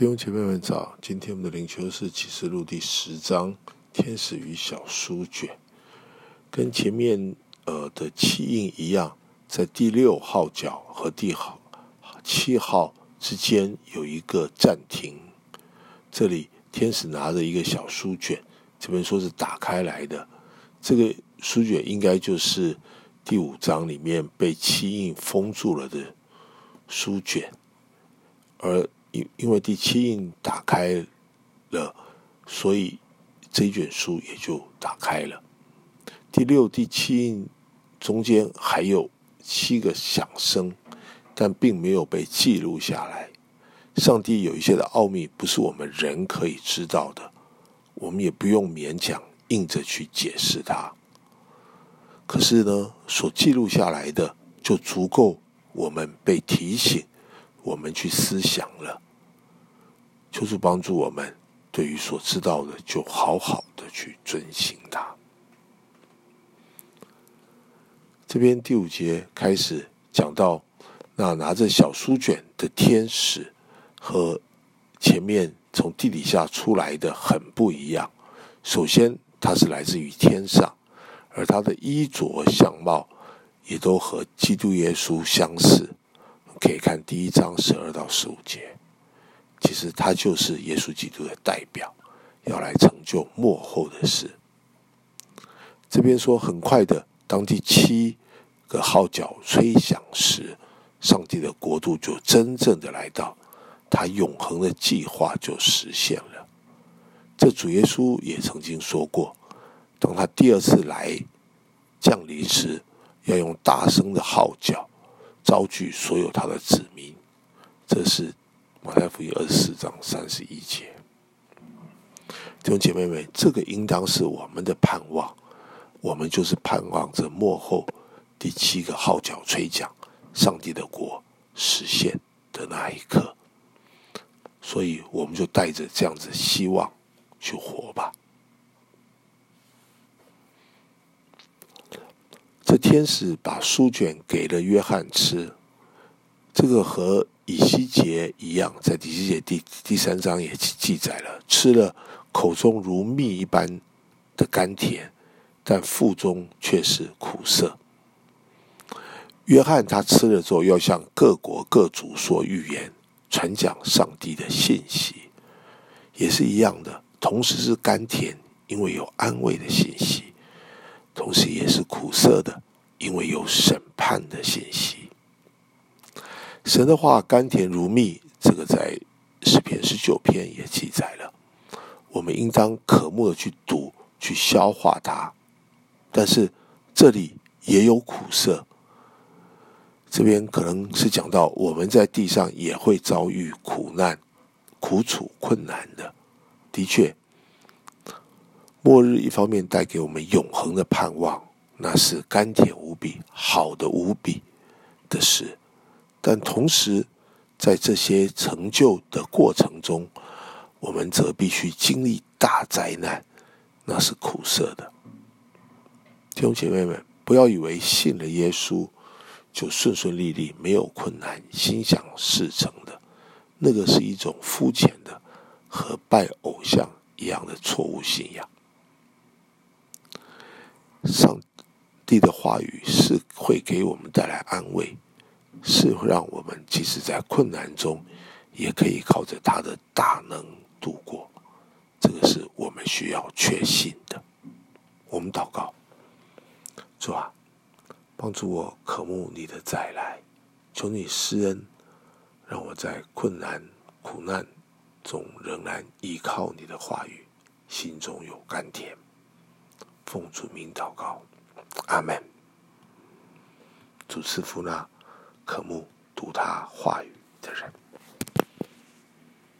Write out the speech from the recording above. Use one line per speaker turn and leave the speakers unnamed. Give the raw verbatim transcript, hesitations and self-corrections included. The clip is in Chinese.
弟兄姐妹们早，今天我们的灵修是启示录第十章，天使与小书卷，跟前面呃的七印一样，在第六号角和第七号之间有一个暂停。这里天使拿着一个小书卷，这边说是打开来的，这个书卷应该就是第五章里面被七印封住了的书卷，而因为第七印打开了，所以这一卷书也就打开了。第六、第七印中间还有七个响声，但并没有被记录下来。上帝有一些的奥秘不是我们人可以知道的，我们也不用勉强硬着去解释它。可是呢，所记录下来的就足够我们被提醒，我们去思想了。求主帮助我们，对于所知道的就好好的去遵行它。这边第五节开始讲到，那拿着小书卷的天使和前面从地底下出来的很不一样。首先他是来自于天上，而他的衣着相貌也都和基督耶稣相似。可以看第一章十二到十五节，其实他就是耶稣基督的代表，要来成就末后的事。这边说很快的，当第七个号角吹响时，上帝的国度就真正的来到，他永恒的计划就实现了。这主耶稣也曾经说过，当他第二次来降临时，要用大声的号角招聚所有他的子民。这是马太福音二十四章三十一节。弟兄姐妹们，这个应当是我们的盼望，我们就是盼望着末后第七个号角吹响，上帝的国实现的那一刻。所以我们就带着这样子希望去活吧。这天使把书卷给了约翰吃，这个和以西结一样，在以西结 第, 第三章也记载了，吃了口中如蜜一般的甘甜，但腹中却是苦涩。约翰他吃了之后，要向各国各族说预言，传讲上帝的信息，也是一样的，同时是甘甜，因为有安慰的信息，同时也是苦涩的，因为有审判的信息。神的话甘甜如蜜，这个在诗篇十九篇也记载了，我们应当渴慕的去读，去消化它。但是这里也有苦涩，这边可能是讲到我们在地上也会遭遇苦难、苦楚、困难的。的确，末日一方面带给我们永恒的盼望，那是甘甜无比、好的无比的事。但同时在这些成就的过程中，我们则必须经历大灾难，那是苦涩的。弟兄姐妹们，不要以为信了耶稣就顺顺利利，没有困难，心想事成的，那个是一种肤浅的和拜偶像一样的错误信仰。上帝的话语是会给我们带来安慰，是让我们即使在困难中也可以靠着他的大能度过，这个是我们需要确信的。我们祷告，主啊，帮助我渴慕你的再来，求你施恩，让我在困难苦难中仍然依靠你的话语，心中有甘甜。奉主名祷告，阿们。主赐福那渴慕读他话语的人。